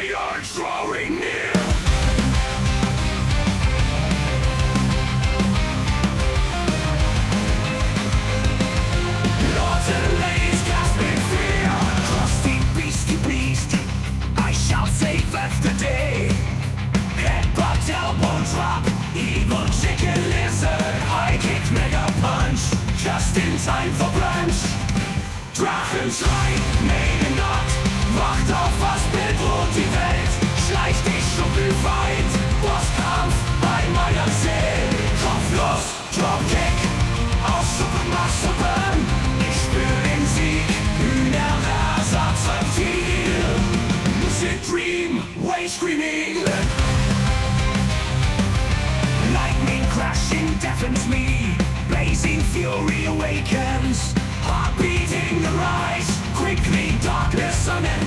fire drawing near. Lords and ladies gasping fear. Crusty beastie beast, I shall save the day. Headbutt, elbow drop, evil chicken lizard, high kick, mega punch, just in time for brunch. Drachenschrei, Maiden-Nacht, wacht auf, was bedroht die Welt. Schleicht die Schuppel weit, Bosskampf bei meiner Seele. Kopflos, Dropkick, auf Supermass-Suppen. Ich spür den Sieg, Hühnerersatz, Reptil. Lucid Dream, Wave Screaming. Lightning crashing deafens me, blazing fury awakens. Heart beating the rise, quickly darkness unending.